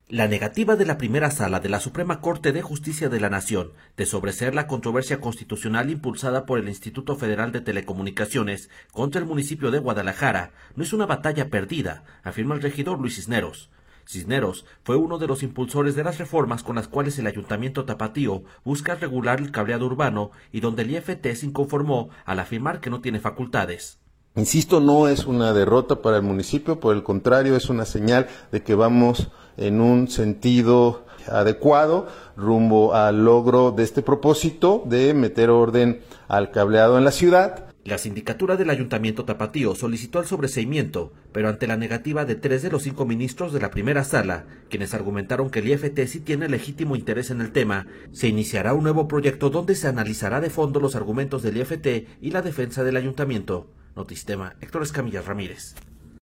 La negativa de la primera sala de la Suprema Corte de Justicia de la Nación de sobreseer la controversia constitucional impulsada por el Instituto Federal de Telecomunicaciones contra el municipio de Guadalajara no es una batalla perdida, afirma el regidor Luis Cisneros. Cisneros fue uno de los impulsores de las reformas con las cuales el Ayuntamiento Tapatío busca regular el cableado urbano y donde el IFT se inconformó al afirmar que no tiene facultades. Insisto, no es una derrota para el municipio, por el contrario, es una señal de que vamos en un sentido adecuado rumbo al logro de este propósito de meter orden al cableado en la ciudad. La sindicatura del Ayuntamiento Tapatío solicitó el sobreseimiento, pero ante la negativa de 3 de los 5 ministros de la primera sala, quienes argumentaron que el IFT sí tiene legítimo interés en el tema, se iniciará un nuevo proyecto donde se analizará de fondo los argumentos del IFT y la defensa del Ayuntamiento. Notisistema, Héctor Escamilla Ramírez.